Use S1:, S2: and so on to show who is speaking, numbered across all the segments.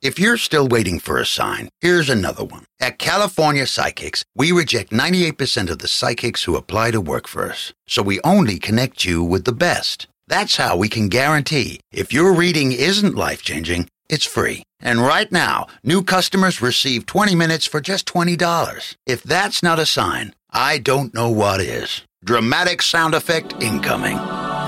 S1: If you're still waiting for a sign, here's another one. At California Psychics, we reject 98% of the psychics who apply to work for us. So we only connect you with the best. That's how we can guarantee if your reading isn't life-changing, it's free. And right now, new customers receive 20 minutes for just $20. If that's not a sign, I don't know what is. Dramatic sound effect incoming.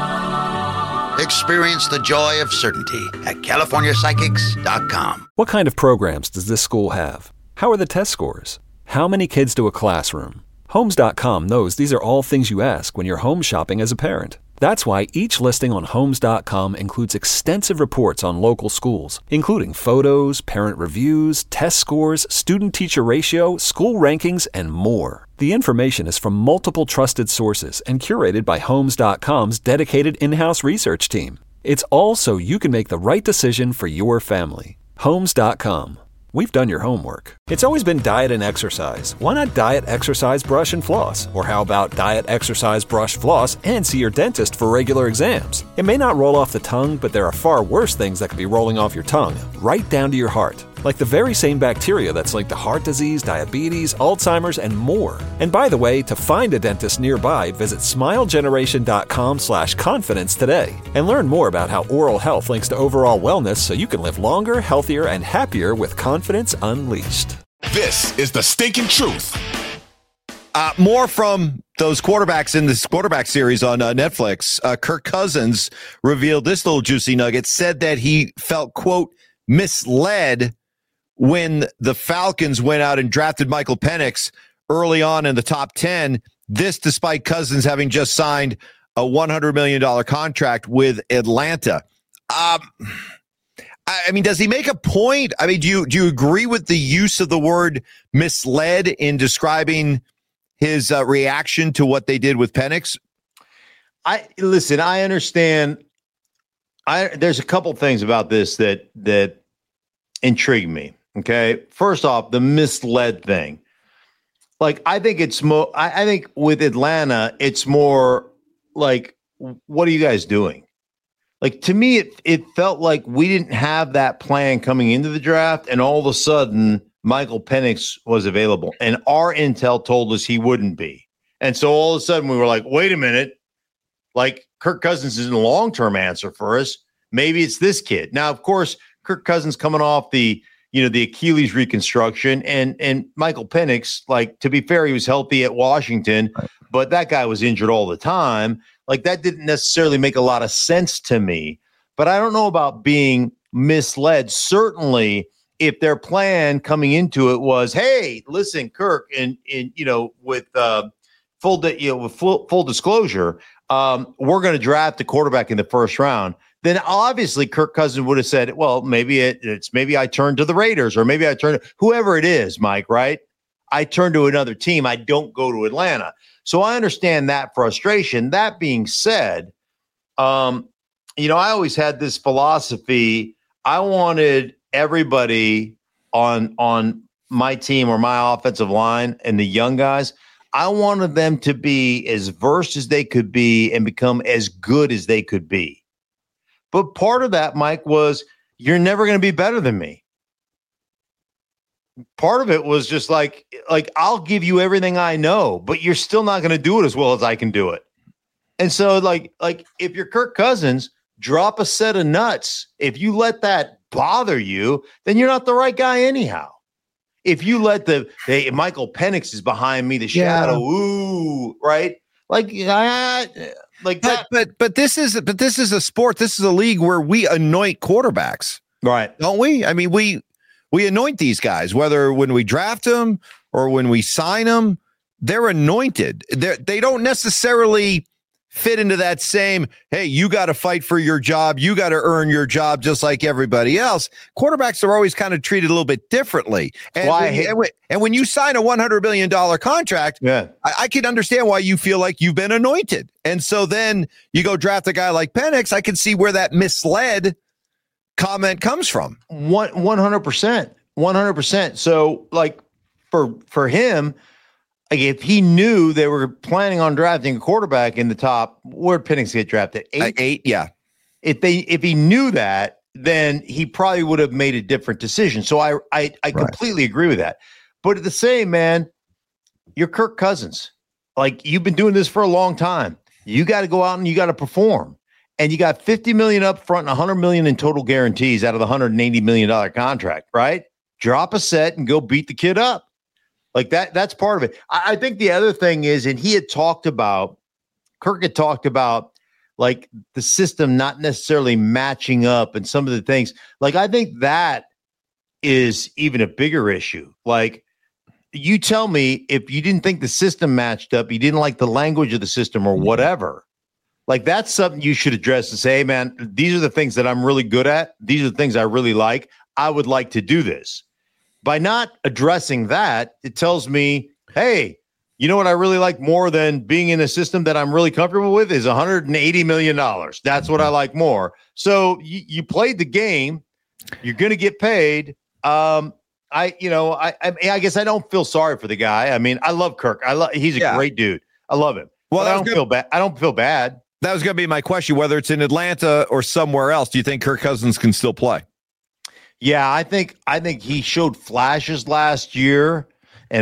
S1: Experience the joy of certainty at CaliforniaPsychics.com.
S2: What kind of programs does this school have? How are the test scores? How many kids to a classroom? Homes.com knows these are all things you ask when you're home shopping as a parent. That's why each listing on Homes.com includes extensive reports on local schools, including photos, parent reviews, test scores, student-teacher ratio, school rankings, and more. The information is from multiple trusted sources and curated by Homes.com's dedicated in-house research team. It's all so you can make the right decision for your family. Homes.com. We've done your homework. It's always been diet and exercise. Why not diet, exercise, brush, and floss? Or how about diet, exercise, brush, floss, and see your dentist for regular exams? It may not roll off the tongue, but there are far worse things that could be rolling off your tongue, right down to your heart. Like the very same bacteria that's linked to heart disease, diabetes, Alzheimer's, and more. And by the way, to find a dentist nearby, visit smilegeneration.com/confidence today and learn more about how oral health links to overall wellness so you can live longer, healthier, and happier with confidence unleashed.
S3: This is the stinking truth.
S4: More from those quarterbacks in this quarterback series on Netflix. Kirk Cousins revealed this little juicy nugget, said that he felt, quote, misled when the Falcons went out and drafted Michael Penix early on in the top 10. This despite Cousins having just signed a $100 million contract with Atlanta. I mean, does he make a point? I mean, do you agree with the use of the word misled in describing his reaction to what they did with Penix?
S5: I understand. There's a couple things about this that intrigue me. Okay. First off, the misled thing. Like, I think it's more, I think with Atlanta, it's more like, what are you guys doing? Like, to me, it felt like we didn't have that plan coming into the draft, and all of a sudden, Michael Penix was available, and our intel told us he wouldn't be. And so all of a sudden, we were like, wait a minute, like, Kirk Cousins isn't a long-term answer for us. Maybe it's this kid. Now, of course, Kirk Cousins coming off the Achilles reconstruction, and Michael Penix, like, to be fair, he was healthy at Washington, but that guy was injured all the time. Like, that didn't necessarily make a lot of sense to me. But I don't know about being misled. Certainly, if their plan coming into it was, hey, listen, Kirk, and with full disclosure, we're going to draft a quarterback in the first round, then obviously Kirk Cousins would have said, well, maybe maybe I turn to the Raiders, or maybe I turn to whoever it is, Mike, right? I turn to another team. I don't go to Atlanta. So I understand that frustration. That being said, I always had this philosophy. I wanted everybody on my team or my offensive line and the young guys, I wanted them to be as versed as they could be and become as good as they could be. But part of that, Mike, was you're never going to be better than me. Part of it was just like I'll give you everything I know, but you're still not going to do it as well as I can do it. And so like if you're Kirk Cousins, drop a set of nuts. If you let that bother you, then you're not the right guy anyhow. If you let Michael Penix is behind me, the shadow, ooh, right? Like that.
S4: But this is a sport. This is a league where we anoint quarterbacks,
S5: right?
S4: Don't we? I mean, we anoint these guys, whether when we draft them or when we sign them, they're anointed. They don't necessarily fit into that same, hey, you got to fight for your job. You got to earn your job just like everybody else. Quarterbacks are always kind of treated a little bit differently. And when you sign a $100 million contract, I can understand why you feel like you've been anointed. And so then you go draft a guy like Penix. I can see where that misled comment comes from.
S5: 100%. So like for him, like if he knew they were planning on drafting a quarterback in the top, where'd Penix get drafted? 8?
S4: 8, yeah.
S5: If he knew that, then he probably would have made a different decision. So I completely agree with that. But at the same, man, you're Kirk Cousins. Like, you've been doing this for a long time. You got to go out and you got to perform. And you got $50 million up front and $100 million in total guarantees out of the $180 million contract, right? Drop a set and go beat the kid up. Like that's part of it. I think the other thing is, and Kirk had talked about like the system not necessarily matching up and some of the things. Like, I think that is even a bigger issue. Like, you tell me if you didn't think the system matched up, you didn't like the language of the system or whatever. Like, that's something you should address and say, hey, man, these are the things that I'm really good at. These are the things I really like. I would like to do this. By not addressing that, it tells me, hey, you know what I really like more than being in a system that I'm really comfortable with is $180 million. That's what I like more. So you played the game. You're going to get paid. I guess I don't feel sorry for the guy. I mean, I love Kirk. He's a great dude. I love him. Well, I don't feel bad. I don't feel bad.
S4: That was going to be my question. Whether it's in Atlanta or somewhere else, do you think Kirk Cousins can still play?
S5: Yeah, I think he showed flashes last year, and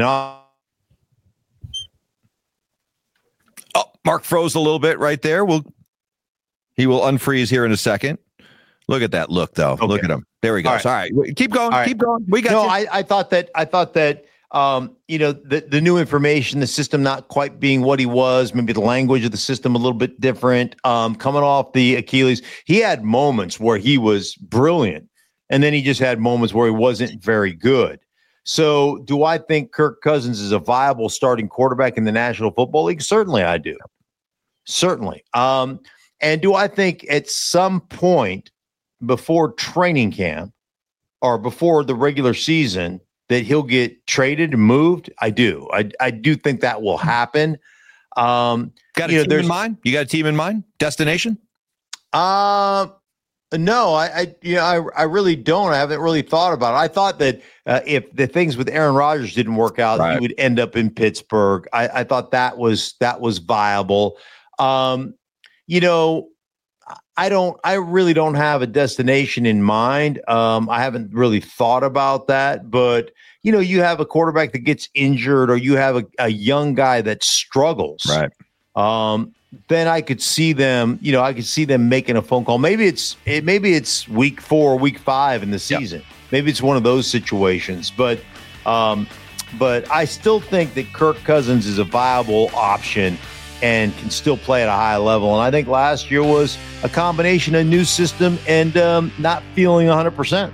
S4: Mark froze a little bit right there. He will unfreeze here in a second. Look at that look, though. Okay. Look at him. There he goes. All right. Keep going. All right. Keep going. We got you.
S5: I thought that the new information, the system not quite being what he was, maybe the language of the system a little bit different. Coming off the Achilles, he had moments where he was brilliant, and then he just had moments where he wasn't very good. So, do I think Kirk Cousins is a viable starting quarterback in the National Football League? Certainly, I do. Certainly. And do I think at some point before training camp or before the regular season that he'll get traded and moved? I do. I do think that will happen.
S4: Got a team in mind? You got a team in mind? Destination?
S5: No, I really don't. I haven't really thought about it. I thought that if the things with Aaron Rodgers didn't work out, he would end up in Pittsburgh. I thought that was viable. I really don't have a destination in mind. I haven't really thought about that, but you have a quarterback that gets injured or you have a young guy that struggles.
S4: Right.
S5: Then I could see them, making a phone call. Maybe it's week 4, week 5 in the season. Yep. Maybe it's one of those situations, but I still think that Kirk Cousins is a viable option and can still play at a high level. And I think last year was a combination of new system and not feeling 100%.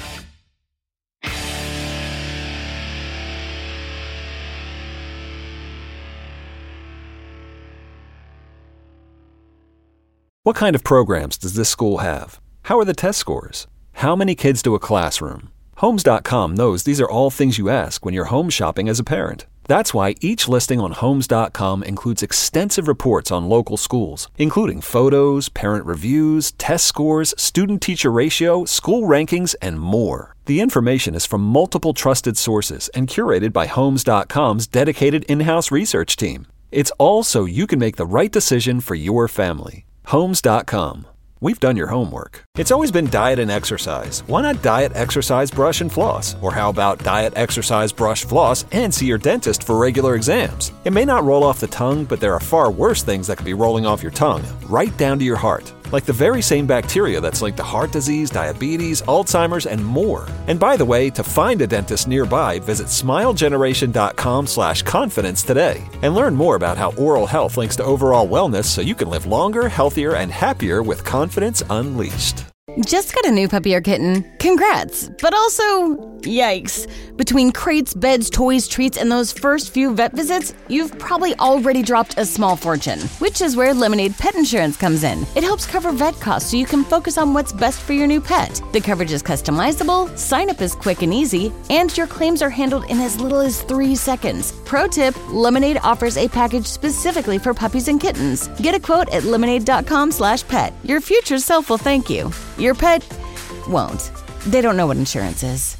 S2: What kind of programs does this school have? How are the test scores? How many kids do a classroom? Homes.com knows these are all things you ask when you're home shopping as a parent. That's why each listing on Homes.com includes extensive reports on local schools, including photos, parent reviews, test scores, student-teacher ratio, school rankings, and more. The information is from multiple trusted sources and curated by Homes.com's dedicated in-house research team. It's all so you can make the right decision for your family. Homes.com. We've done your homework. It's always been diet and exercise. Why not diet, exercise, brush, and floss? Or how about diet, exercise, brush, floss, and see your dentist for regular exams? It may not roll off the tongue, but there are far worse things that could be rolling off your tongue, right down to your heart. Like the very same bacteria that's linked to heart disease, diabetes, Alzheimer's, and more. And by the way, to find a dentist nearby, visit smilegeneration.com/confidence today and learn more about how oral health links to overall wellness so you can live longer, healthier, and happier with confidence unleashed.
S6: Just got a new puppy or kitten? Congrats! But also, yikes. Between crates, beds, toys, treats, and those first few vet visits, you've probably already dropped a small fortune, which is where Lemonade Pet Insurance comes in. It helps cover vet costs so you can focus on what's best for your new pet. The coverage is customizable, sign-up is quick and easy, and your claims are handled in as little as 3 seconds. Pro tip, Lemonade offers a package specifically for puppies and kittens. Get a quote at lemonade.com/pet. Your future self will thank you. Your pet won't. They don't know what insurance is.